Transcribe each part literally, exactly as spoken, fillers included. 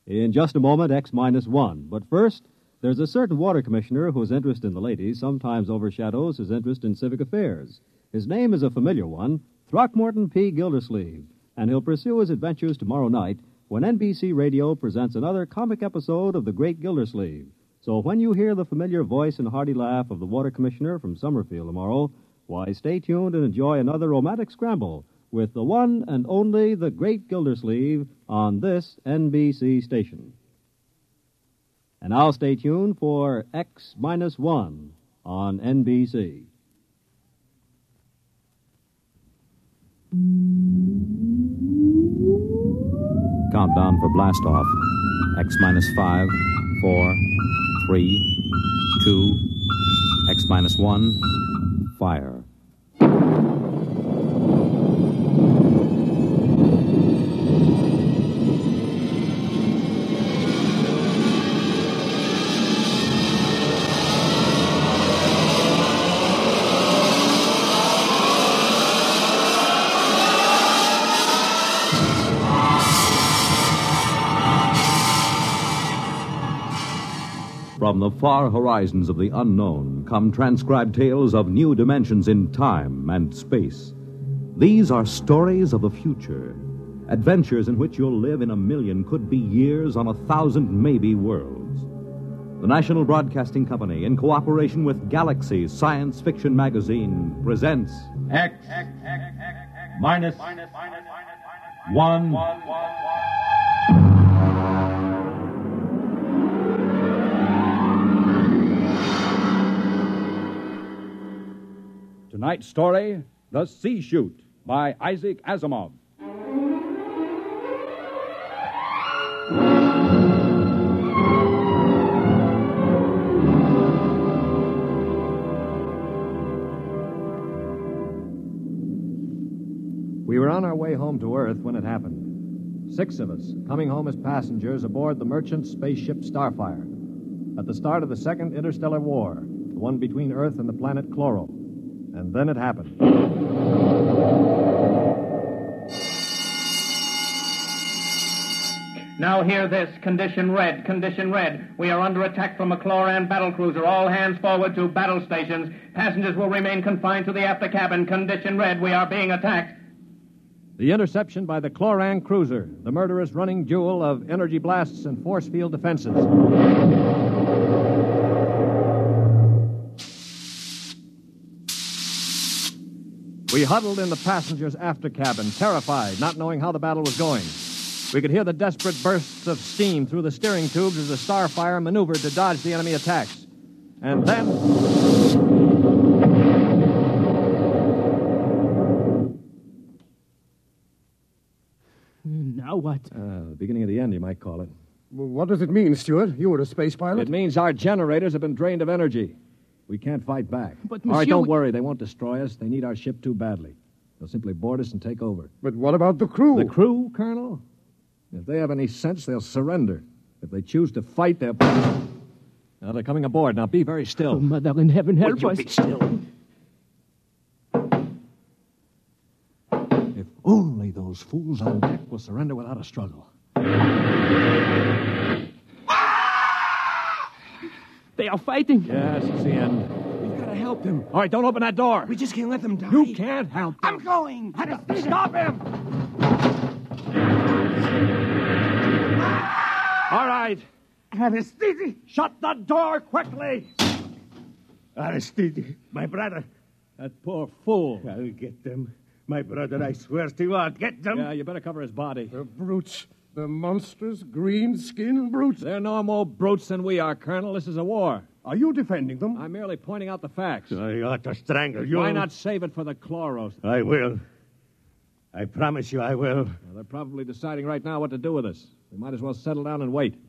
In just a moment, X minus one. But first, there's a certain water commissioner whose interest in the ladies sometimes overshadows his interest in civic affairs. His name is a familiar one, Throckmorton P. Gildersleeve, and he'll pursue his adventures tomorrow night when N B C Radio presents another comic episode of The Great Gildersleeve. So when you hear the familiar voice and hearty laugh of the water commissioner from Summerfield tomorrow, why, stay tuned and enjoy another romantic scramble with the one and only The Great Gildersleeve on this N B C station. And now stay tuned for X minus one on N B C. Countdown for blast off. X minus five, four, three, two, X minus one, fire. From the far horizons of the unknown come transcribed tales of new dimensions in time and space. These are stories of the future, adventures in which you'll live in a million, could be years, on a thousand maybe worlds. The National Broadcasting Company, in cooperation with Galaxy Science Fiction Magazine, presents X, minus one. Tonight's story, The Sea Chute, by Isaac Asimov. We were on our way home to Earth when it happened. Six of us, coming home as passengers aboard the merchant spaceship Starfire. At the start of the Second Interstellar War, the one between Earth and the planet Chloro. And then it happened. Now hear this. Condition red. Condition red. We are under attack from a Cloran battlecruiser. All hands forward to battle stations. Passengers will remain confined to the after cabin. Condition red. We are being attacked. The interception by the Cloran cruiser, the murderous running jewel of energy blasts and force field defenses. We huddled in the passengers' after cabin, terrified, not knowing how the battle was going. We could hear the desperate bursts of steam through the steering tubes as the Starfire maneuvered to dodge the enemy attacks. And then... Now what? Uh, the beginning of the end, you might call it. Well, what does it mean, Stuart? You were a space pilot? It means our generators have been drained of energy. We can't fight back. But, All right, monsieur, don't we... worry. They won't destroy us. They need our ship too badly. They'll simply board us and take over. But what about the crew? The crew, Colonel? If they have any sense, they'll surrender. If they choose to fight, they'll... Now, they're coming aboard. Now, be very still. Oh, Mother in heaven, help Would you us. be still? If only those fools on deck will surrender without a struggle. They are fighting. Yes, it's the end. We've got to help them. All right, don't open that door. We just can't let them die. You can't help them. I'm going. Stop him! All right. Aristide. Shut the door quickly. Aristide, my brother. That poor fool. I'll get them. My brother, I swear to you, I'll get them. Yeah, you better cover his body. The brutes. The monstrous green-skinned brutes. They're no more brutes than we are, Colonel. This is a war. Are you defending them? I'm merely pointing out the facts. I ought to strangle you. Why not save it for the Chloros? I will. I promise you I will. Well, they're probably deciding right now what to do with us. We might as well settle down and wait.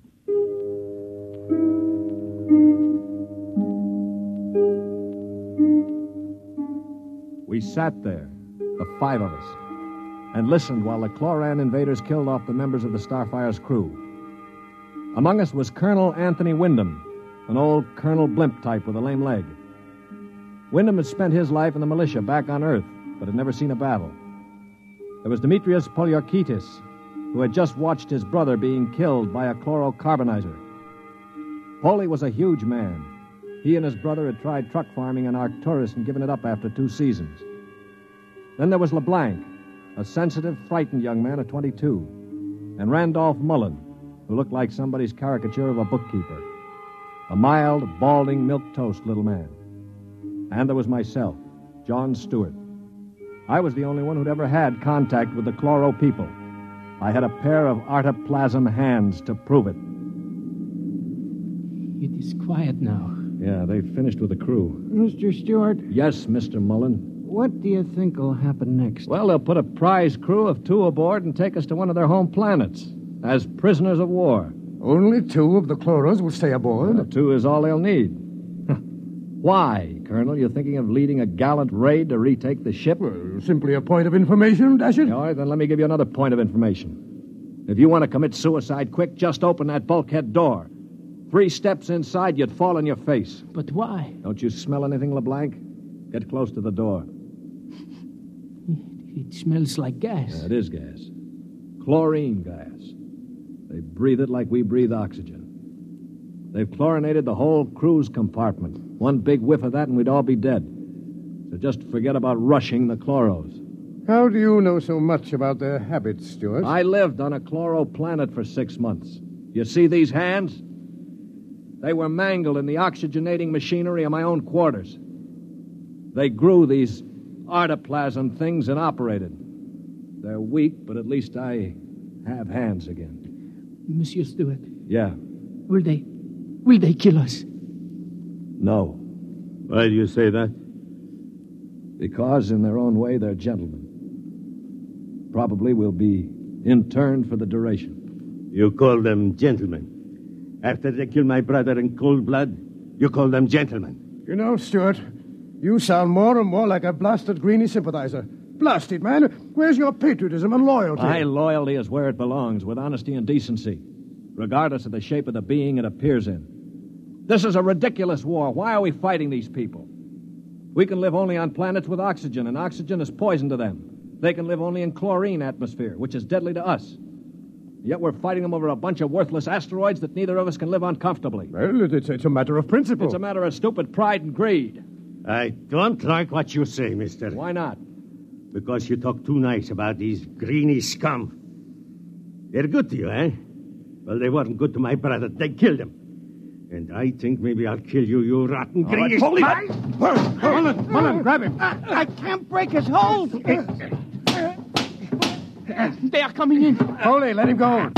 We sat there, the five of us, and listened while the Cloran invaders killed off the members of the Starfire's crew. Among us was Colonel Anthony Wyndham, an old Colonel Blimp type with a lame leg. Wyndham had spent his life in the militia back on Earth, but had never seen a battle. There was Demetrius Poliorkitis, who had just watched his brother being killed by a chlorocarbonizer. Poley was a huge man. He and his brother had tried truck farming in Arcturus and given it up after two seasons. Then there was LeBlanc, a sensitive, frightened young man of twenty-two, and Randolph Mullen, who looked like somebody's caricature of a bookkeeper, a mild, balding, milquetoast little man. And there was myself, John Stewart. I was the only one who'd ever had contact with the Chloro people. I had a pair of artoplasm hands to prove it. It is quiet now. Yeah, they've finished with the crew. Mister Stewart, Yes, Mister Mullen. what do you think will happen next? Well, they'll put a prize crew of two aboard and take us to one of their home planets as prisoners of war. Only two of the Chloros will stay aboard. Well, two is all they'll need. Why, Colonel? You thinking of leading a gallant raid to retake the ship? Well, simply a point of information, Dashiell. All right, then let me give you another point of information. If you want to commit suicide quick, just open that bulkhead door. Three steps inside, you'd fall on your face. But why? Don't you smell anything, LeBlanc? Get close to the door. It smells like gas. Yeah, it is gas. Chlorine gas. They breathe it like we breathe oxygen. They've chlorinated the whole crew's compartment. One big whiff of that and we'd all be dead. So just forget about rushing the Chloros. How do you know so much about their habits, Stewart? I lived on a Chloro planet for six months. You see these hands? They were mangled in the oxygenating machinery of my own quarters. They grew these artoplasm things and operated. They're weak, but at least I have hands again. Monsieur Stewart, Yeah. will they... will they kill us? No. Why do you say that? Because, in their own way, they're gentlemen. Probably will be interned for the duration. You call them gentlemen. After they killed my brother in cold blood, you call them gentlemen. You know, Stewart, you sound more and more like a blasted Greenie sympathizer. Blasted, man. Where's your patriotism and loyalty? My loyalty is where it belongs, with honesty and decency, regardless of the shape of the being it appears in. This is a ridiculous war. Why are we fighting these people? We can live only on planets with oxygen, and oxygen is poison to them. They can live only in chlorine atmosphere, which is deadly to us. Yet we're fighting them over a bunch of worthless asteroids that neither of us can live on comfortably. Well, it's, it's a matter of principle. It's a matter of stupid pride and greed. I don't like what you say, mister. Why not? Because you talk too nice about these greeny scum. They're good to you, eh? Well, they weren't good to my brother. They killed him. And I think maybe I'll kill you, you rotten greeny... Holy... Mullen, Mullen, grab him. I can't break his hold. They are coming in. Holy, let him go.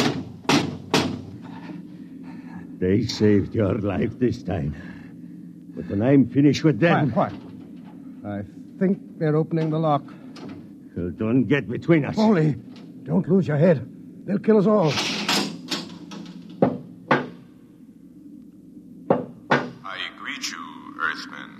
They saved your life this time. But when I'm finished with them... Quiet, quiet. I think they're opening the lock. Well, don't get between us. Holy, don't lose your head. They'll kill us all. I greet you, Earthmen.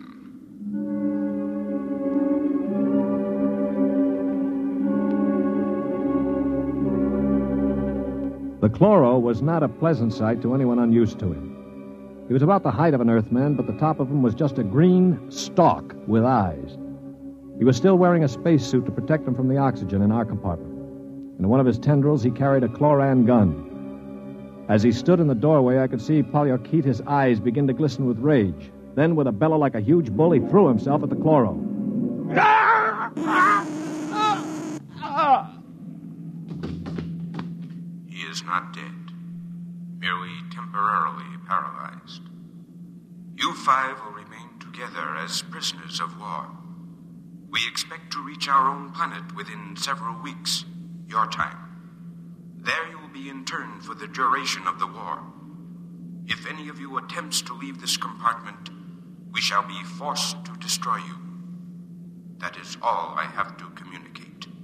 The Chloro was not a pleasant sight to anyone unused to him. He was about the height of an Earthman, but the top of him was just a green stalk with eyes. He was still wearing a spacesuit to protect him from the oxygen in our compartment. In one of his tendrils, he carried a chloran gun. As he stood in the doorway, I could see Polyarchetes' eyes begin to glisten with rage. Then, with a bellow like a huge bull, he threw himself at the Chloro. He is not dead, merely temporarily paralyzed. You five will remain together as prisoners of war. We expect to reach our own planet within several weeks, your time. There you will be interned for the duration of the war. If any of you attempts to leave this compartment, we shall be forced to destroy you. That is all I have to communicate.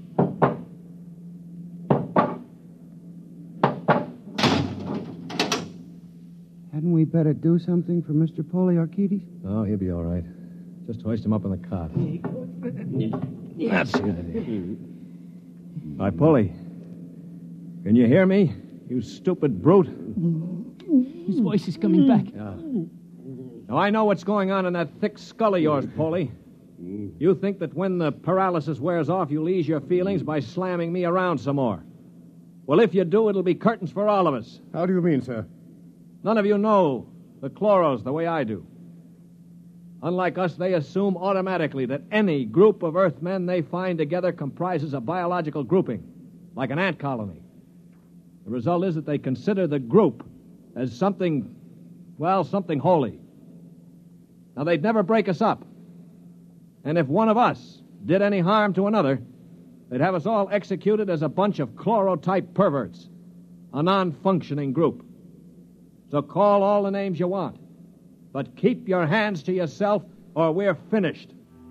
Hadn't we better do something for Mister Polyarchetes? Oh, he'll be all right. Just hoist him up on the cot. That's it. Hi, Polly. Can you hear me, you stupid brute? His voice is coming back. Yeah. Now, I know what's going on in that thick skull of yours, Polly. You think that when the paralysis wears off, you'll ease your feelings by slamming me around some more. Well, if you do, it'll be curtains for all of us. How do you mean, sir? None of you know the chloros the way I do. Unlike us, they assume automatically that any group of Earthmen they find together comprises a biological grouping, like an ant colony. The result is that they consider the group as something, well, something holy. Now, they'd never break us up. And if one of us did any harm to another, they'd have us all executed as a bunch of chlorotype perverts, a non-functioning group. So call all the names you want, but keep your hands to yourself or we're finished.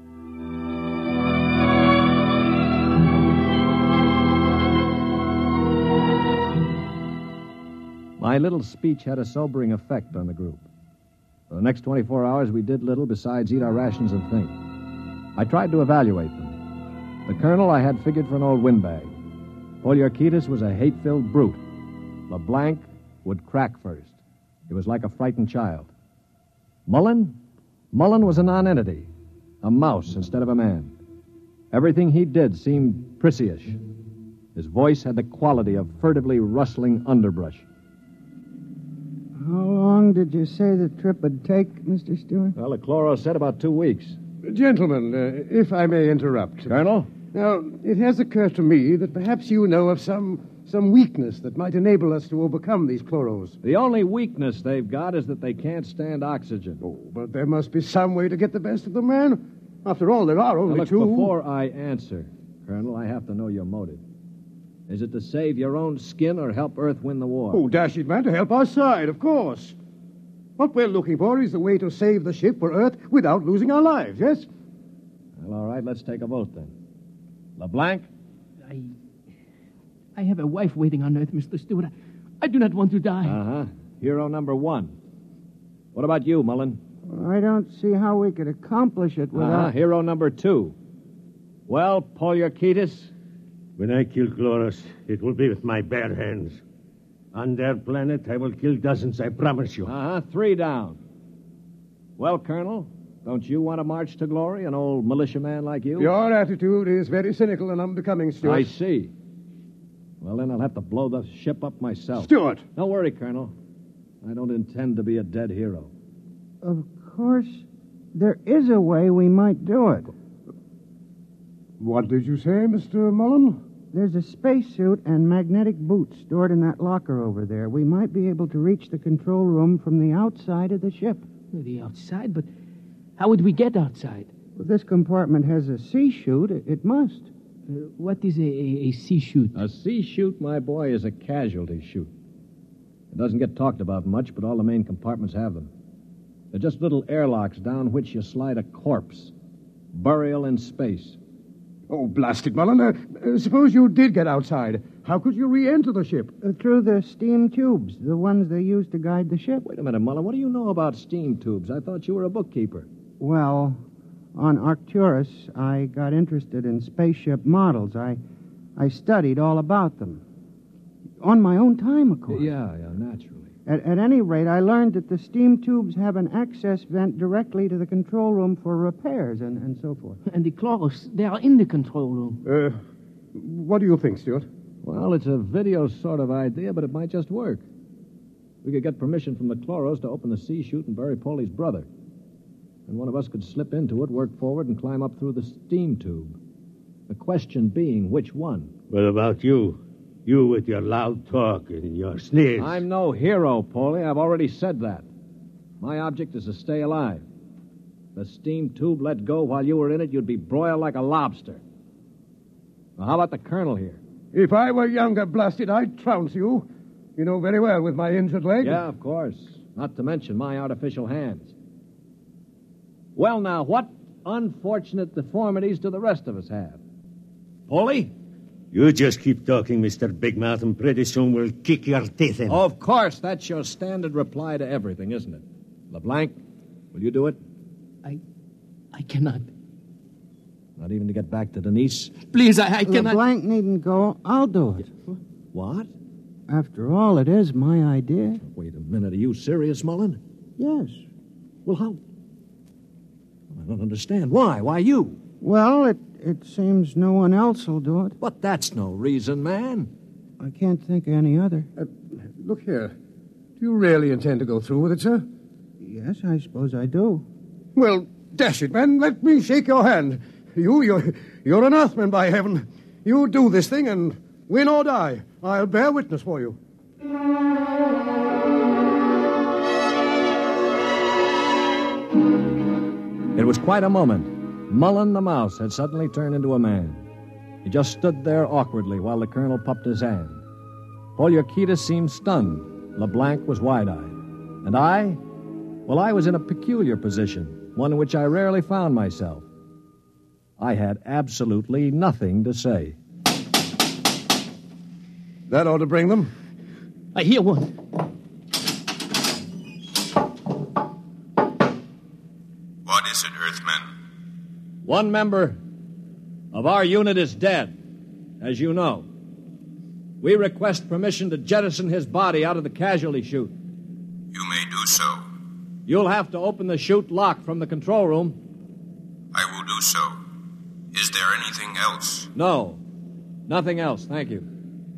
My little speech had a sobering effect on the group. For the next twenty-four hours, we did little besides eat our rations and think. I tried to evaluate them. The colonel I had figured for an old windbag. Poliorcetes was a hate-filled brute. LeBlanc would crack first. He was like a frightened child. Mullen? Mullen was a nonentity, a mouse instead of a man. Everything he did seemed prissyish. His voice had the quality of furtively rustling underbrush. How long did you say the trip would take, Mister Stewart? Well, the chloro said about two weeks. Gentlemen, uh, if I may interrupt. Colonel? Now, it has occurred to me that perhaps you know of some some weakness that might enable us to overcome these chloros. The only weakness they've got is that they can't stand oxygen. Oh, but there must be some way to get the best of them, man. After all, there are only now, look, two. Before I answer, Colonel, I have to know your motive. Is it to save your own skin or help Earth win the war? Oh, dash it, man, to help our side, of course. What we're looking for is the way to save the ship for Earth without losing our lives, yes? Well, all right, let's take a vote then. LeBlanc? I... I have a wife waiting on Earth, Mister Stewart. I, I do not want to die. Uh-huh. Hero number one. What about you, Mullen? I don't see how we could accomplish it without... Uh-huh. Hero number two. Well, Poliorcetes? When I kill Chloros, it will be with my bare hands. On their planet, I will kill dozens, I promise you. Uh-huh. Three down. Well, Colonel, don't you want to march to glory, an old militiaman like you? Your attitude is very cynical and unbecoming, Stuart. I see. Well, then I'll have to blow the ship up myself. Stuart! Don't worry, Colonel. I don't intend to be a dead hero. Of course, there is a way we might do it. What did you say, Mister Mullen? There's a spacesuit and magnetic boots stored in that locker over there. We might be able to reach the control room from the outside of the ship. The outside? But how would we get outside? Well, this compartment has a sea chute. It, it must. Uh, what is a, a, a sea chute? A sea chute, my boy, is a casualty chute. It doesn't get talked about much, but all the main compartments have them. They're just little airlocks down which you slide a corpse. Burial in space. Oh, blast it, Mullen. Uh, uh, suppose you did get outside. How could you re-enter the ship? Uh, through the steam tubes, the ones they use to guide the ship. Wait a minute, Mullen. What do you know about steam tubes? I thought you were a bookkeeper. Well, on Arcturus, I got interested in spaceship models. I, I studied all about them. On my own time, of course. Yeah, yeah, naturally. At, at any rate, I learned that the steam tubes have an access vent directly to the control room for repairs and, and so forth. And the chloros, they are in the control room. Uh, what do you think, Stuart? Well, it's a video sort of idea, but it might just work. We could get permission from the chloros to open the sea chute and bury Polly's brother. And one of us could slip into it, work forward, and climb up through the steam tube. The question being, which one? What about you? You with your loud talk and your sneers. I'm no hero, Polly. I've already said that. My object is to stay alive. The steam tube let go while you were in it, you'd be broiled like a lobster. Now, how about the colonel here? If I were younger, blasted, I'd trounce you. You know very well with my injured leg. Yeah, of course. Not to mention my artificial hands. Well, now, what unfortunate deformities do the rest of us have? Polly? You just keep talking, Mister Big Mouth, and pretty soon we'll kick your teeth in. Of course, that's your standard reply to everything, isn't it? LeBlanc, will you do it? I... I cannot. Not even to get back to Denise? Please, I, I cannot... LeBlanc needn't go. I'll do it. What? After all, it is my idea. Wait a minute. Are you serious, Mullen? Yes. Well, how... I don't understand. Why? Why you? Well, it, it seems no one else will do it. But that's no reason, man. I can't think of any other. Uh, look here. Do you really intend to go through with it, sir? Yes, I suppose I do. Well, dash it, man. Let me shake your hand. You, you're, you're an Earthman, by heaven. You do this thing and win or die. I'll bear witness for you. It was quite a moment. Mullen the mouse had suddenly turned into a man. He just stood there awkwardly while the colonel puffed his hand. Poliorcetes seemed stunned. LeBlanc was wide-eyed. And I? Well, I was in a peculiar position, one in which I rarely found myself. I had absolutely nothing to say. That ought to bring them. I hear one. What is it, Earthman? One member of our unit is dead, as you know. We request permission to jettison his body out of the casualty chute. You may do so. You'll have to open the chute lock from the control room. I will do so. Is there anything else? No. Nothing else, thank you.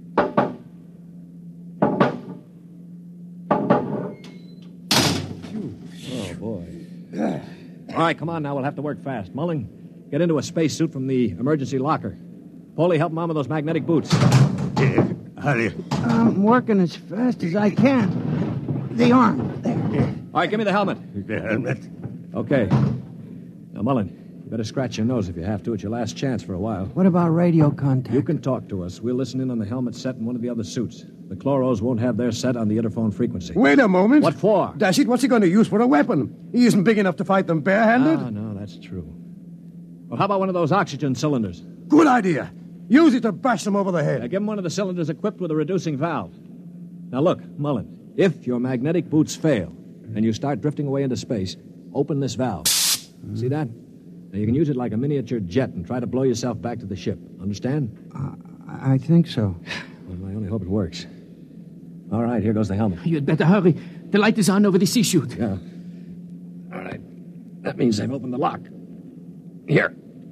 Oh, boy. All right, come on now. We'll have to work fast. Mullen, get into a spacesuit from the emergency locker. Polly, help Mom with those magnetic boots. Yeah, hurry. I'm working as fast as I can. The arm, there. All right, give me the helmet. The helmet. Okay. Now, Mullen, you better scratch your nose if you have to. It's your last chance for a while. What about radio contact? You can talk to us. We'll listen in on the helmet set in one of the other suits. The Chloros won't have their set on the interphone frequency. Wait a moment. What for? Dash it, what's he going to use for a weapon? He isn't big enough to fight them barehanded. Ah, no, that's true. Well, how about one of those oxygen cylinders? Good idea. Use it to bash them over the head. Now, give him one of the cylinders equipped with a reducing valve. Now, look, Mullen, if your magnetic boots fail and you start drifting away into space, open this valve. Mm. See that? Now, you can use it like a miniature jet and try to blow yourself back to the ship. Understand? Uh, I think so. Well, I only hope it works. All right, here goes the helmet. You'd better hurry. The light is on over the sea chute. Yeah. All right. That means I've opened the lock. Here.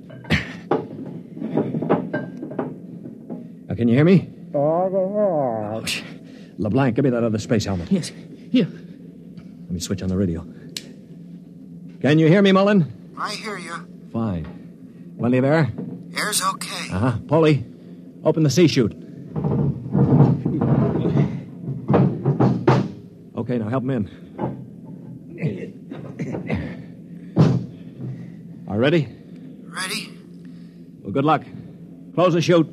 Now, can you hear me? Oh, LeBlanc, give me that other space helmet. Yes. Here. Let me switch on the radio. Can you hear me, Mullen? I hear you. Fine. Plenty of air? Air's okay. Uh-huh. Polly, open the sea chute. Okay, now help him in. Are ready? Ready? Well, good luck. Close the chute.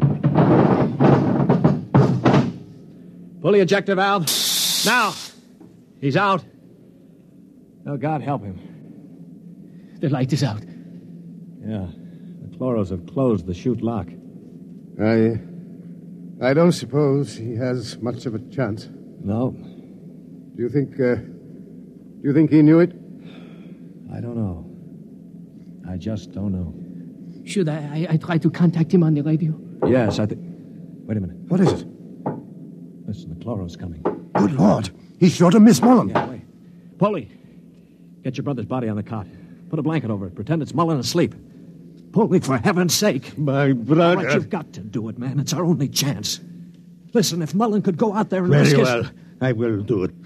Pull the ejector valve. Now. He's out. Oh, God help him. The light is out. Yeah. The Chloros have closed the chute lock. I... I don't suppose he has much of a chance. No. Do you think, uh... Do you think he knew it? I don't know. I just don't know. Should I, I, I try to contact him on the radio? Yes, I think... Wait a minute. What is it? Listen, the Chloros coming. Good Lord. He's sure to miss Mullen. Yeah, wait. Polly, get your brother's body on the cot. Put a blanket over it. Pretend it's Mullen asleep. Polly, for heaven's sake. My brother. All right, you've got to do it, man. It's our only chance. Listen, if Mullen could go out there and Very risk his... well. I will do it.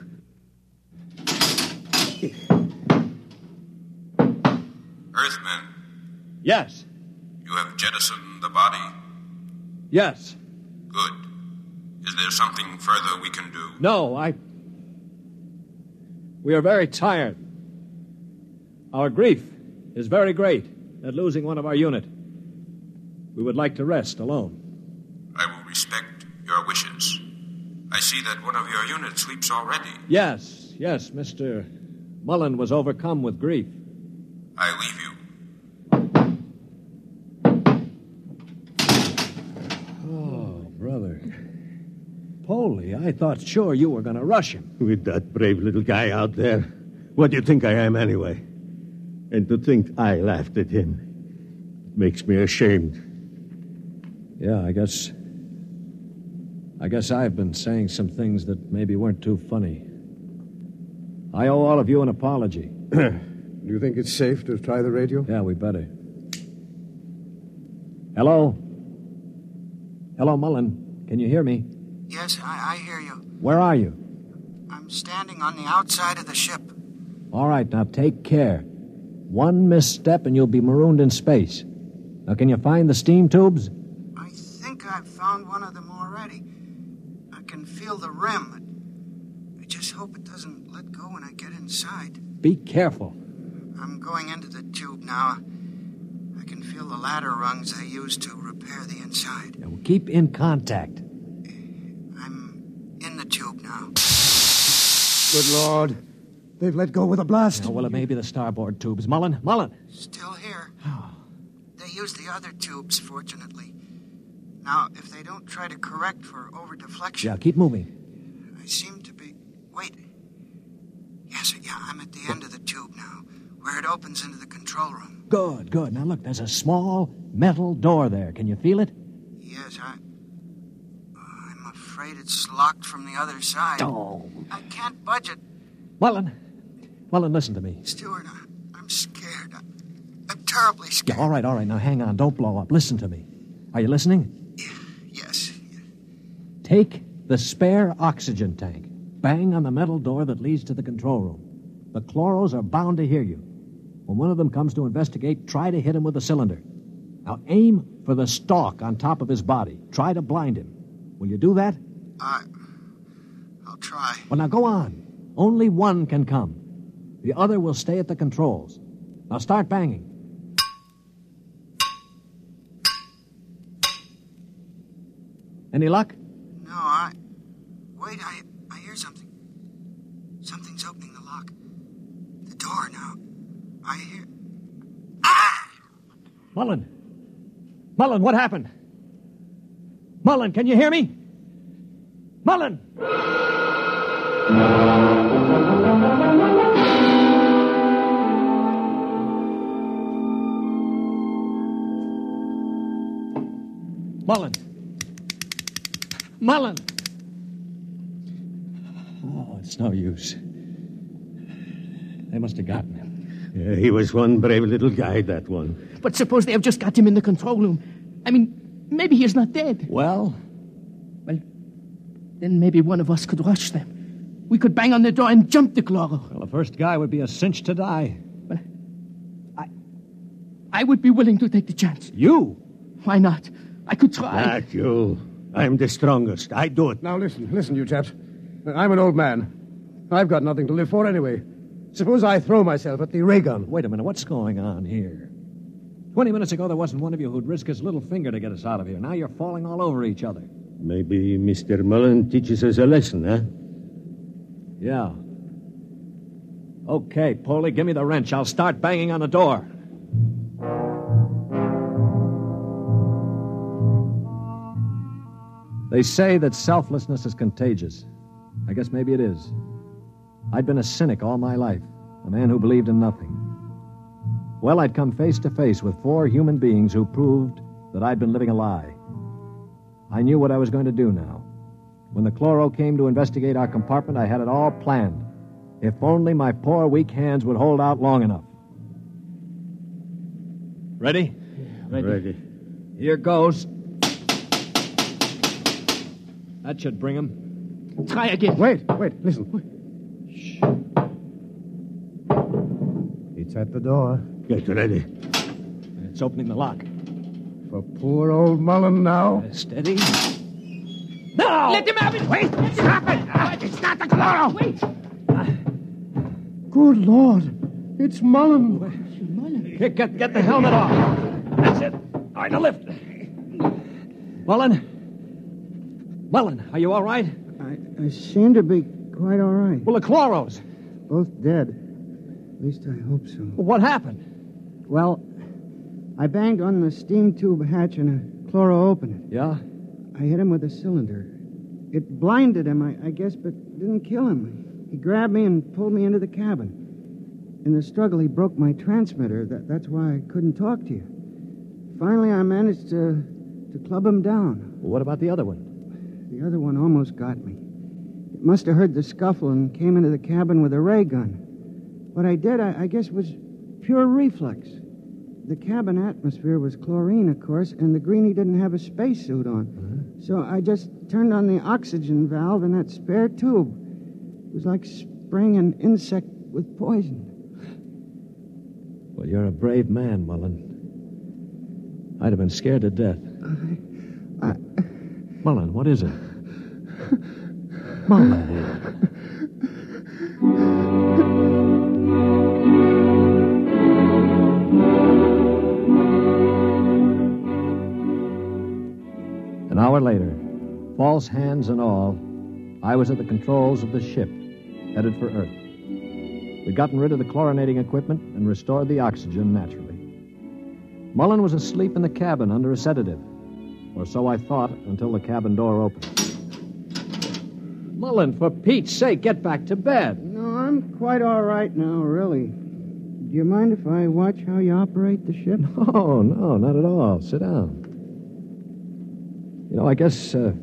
Earthman, Yes. you have jettisoned the body. Yes. Good. Is there something further we can do? No, I... We are very tired. Our grief is very great at losing one of our unit. We would like to rest alone. I will respect your wishes. I see that one of your units sleeps already. Yes, yes, Mister Mullen was overcome with grief. I leave you. Oh, brother. Polly, I thought sure you were going to rush him. With that brave little guy out there. What do you think I am, anyway? And to think I laughed at him makes me ashamed. Yeah, I guess... I guess I've been saying some things that maybe weren't too funny. I owe all of you an apology. Do you think it's safe to try the radio? Yeah, we better. Hello? Hello, Mullen. can you hear me? Yes, I, I hear you. Where are you? I'm standing on the outside of the ship. All right, now take care. One misstep and you'll be marooned in space. Now, can you find the steam tubes? I think I've found one of them already. I can feel the rim. I just hope it doesn't let go when I get inside. Be careful. I'm going into the tube now. I can feel the ladder rungs they use to repair the inside. Yeah, well, keep in contact. I'm in the tube now. Good Lord. They've let go with a blast. Oh, well, it may be the starboard tubes. Mullen, Mullen. Still here. They use the other tubes, fortunately. Now, if they don't try to correct for over-deflection... Yeah, keep moving. I seem to be... Wait. Yes, yeah, I'm at the end of the tube now, where it opens into the control room. Good, good. Now, look, there's a small metal door there. Can you feel it? Yes, I... I'm afraid it's locked from the other side. Oh. I can't budge it. Mullen. Mullen, listen to me. Stewart, I, I'm scared. I, I'm terribly scared. Yeah, all right, all right. Now, hang on. Don't blow up. Listen to me. Are you listening? Yes. Take the spare oxygen tank. Bang on the metal door that leads to the control room. The chloros are bound to hear you. When one of them comes to investigate, try to hit him with a cylinder. Now, aim for the stalk on top of his body. Try to blind him. Will you do that? I... I'll try. Well, now, go on. Only one can come. The other will stay at the controls. Now start banging. Any luck? No, I... Wait, I, I hear something. Something's opening the lock. The door now. I hear... Ah! Mullen. Mullen, what happened? Mullen, can you hear me? Mullen! Mullen. Mullen. Oh, it's no use. They must have gotten him. Yeah, he was one brave little guy, that one. But suppose they have just got him in the control room. I mean, maybe he's not dead. Well? Well, then maybe one of us could rush them. We could bang on the door and jump the chloro. Well, the first guy would be a cinch to die. Well, I... I would be willing to take the chance. You? Why not? I could try. Not you. I'm the strongest. I do it. Now, listen, listen, you chaps. I'm an old man. I've got nothing to live for anyway. Suppose I throw myself at the ray gun. Wait a minute. What's going on here? Twenty minutes ago, there wasn't one of you who'd risk his little finger to get us out of here. Now you're falling all over each other. Maybe Mister Mullen teaches us a lesson, huh? Yeah. Okay, Polly, give me the wrench. I'll start banging on the door. They say that selflessness is contagious. I guess maybe it is. I'd been a cynic all my life, a man who believed in nothing. Well, I'd come face to face with four human beings who proved that I'd been living a lie. I knew what I was going to do now. When the chloro came to investigate our compartment, I had it all planned. If only my poor, weak hands would hold out long enough. Ready? Ready. Ready. Here goes. That should bring him. Try again. Wait, wait, listen. Shh. It's at the door. Get ready. It's opening the lock. For poor old Mullen now. Uh, steady. No! Let him have it! Wait! Stop it! It's not the chloro! Wait! Good Lord. It's Mullen. Mullen. Here, get, get the helmet off. That's it. All right, now lift. Mullen? Mullen, are you all right? I, I seem to be quite all right. Well, the chloros. Both dead. At least I hope so. Well, what happened? Well, I banged on the steam tube hatch and a chloro opened it. Yeah? I hit him with a cylinder. It blinded him, I, I guess, but didn't kill him. He grabbed me and pulled me into the cabin. In the struggle, he broke my transmitter. That, that's why I couldn't talk to you. Finally, I managed to, to club him down. Well, what about the other one? The other one almost got me. It must have heard the scuffle and came into the cabin with a ray gun. What I did, I, I guess, was pure reflex. The cabin atmosphere was chlorine, of course, and the greenie didn't have a spacesuit on. So I just turned on the oxygen valve in that spare tube. It was like spraying an insect with poison. Well, you're a brave man, Mullen. I'd have been scared to death. I... I... Mullen, what is it? Mullen. An hour later, false hands and all, I was at the controls of the ship, headed for Earth. We'd gotten rid of the chlorinating equipment and restored the oxygen naturally. Mullen was asleep in the cabin under a sedative, or so I thought until the cabin door opened. Mullen, for Pete's sake, get back to bed. No, I'm quite all right now, really. Do you mind if I watch how you operate the ship? No, no, not at all. Sit down. You know, I guess uh,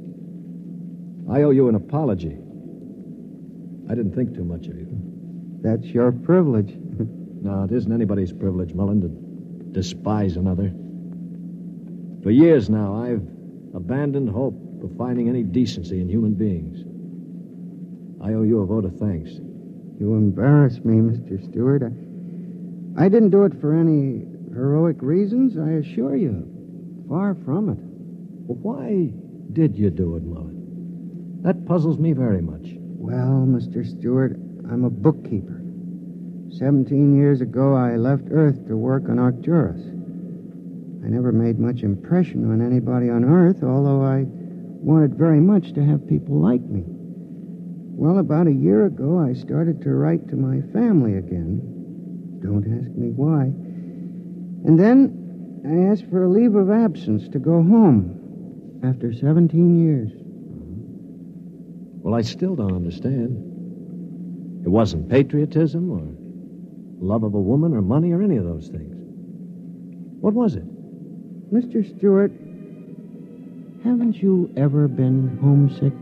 I owe you an apology. I didn't think too much of you. That's your privilege. No, it isn't anybody's privilege, Mullen, to despise another. For years now, I've abandoned hope of finding any decency in human beings. I owe you a vote of thanks. You embarrass me, Mister Stewart. I, I didn't do it for any heroic reasons, I assure you. Far from it. Well, why did you do it, Mullen? That puzzles me very much. Well, Mister Stewart, I'm a bookkeeper. Seventeen years ago, I left Earth to work on Arcturus. I never made much impression on anybody on Earth, although I wanted very much to have people like me. Well, about a year ago, I started to write to my family again. Don't ask me why. And then I asked for a leave of absence to go home after seventeen years. Well, I still don't understand. It wasn't patriotism or love of a woman or money or any of those things. What was it? Mister Stewart, haven't you ever been homesick?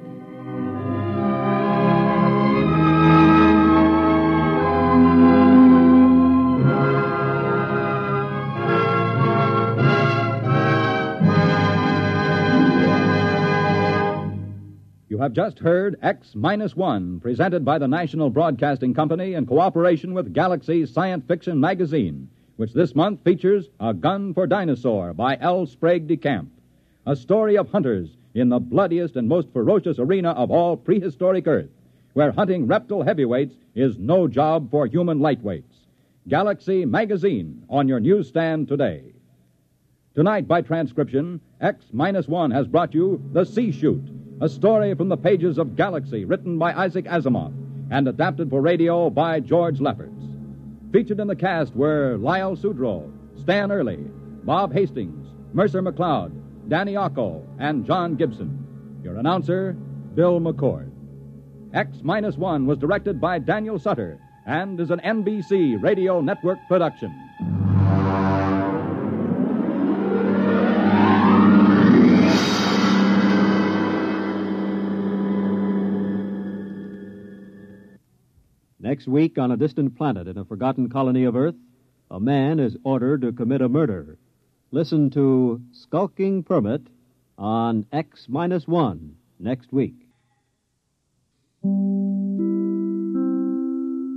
You have just heard X Minus One, presented by the National Broadcasting Company in cooperation with Galaxy Science Fiction Magazine, which this month features A Gun for Dinosaur by L. Sprague de Camp, a story of hunters in the bloodiest and most ferocious arena of all prehistoric Earth, where hunting reptile heavyweights is no job for human lightweights. Galaxy Magazine on your newsstand today. Tonight, by transcription, X Minus One has brought you The Sea Chute, a story from the pages of Galaxy, written by Isaac Asimov and adapted for radio by George Lefferts. Featured in the cast were Lyle Sudrow, Stan Early, Bob Hastings, Mercer McLeod, Danny Ocko, and John Gibson. Your announcer, Bill McCord. X Minus One was directed by Daniel Sutter and is an N B C Radio Network production. Next week, on a distant planet in a forgotten colony of Earth, a man is ordered to commit a murder. Listen to Skulking Permit on X Minus One next week.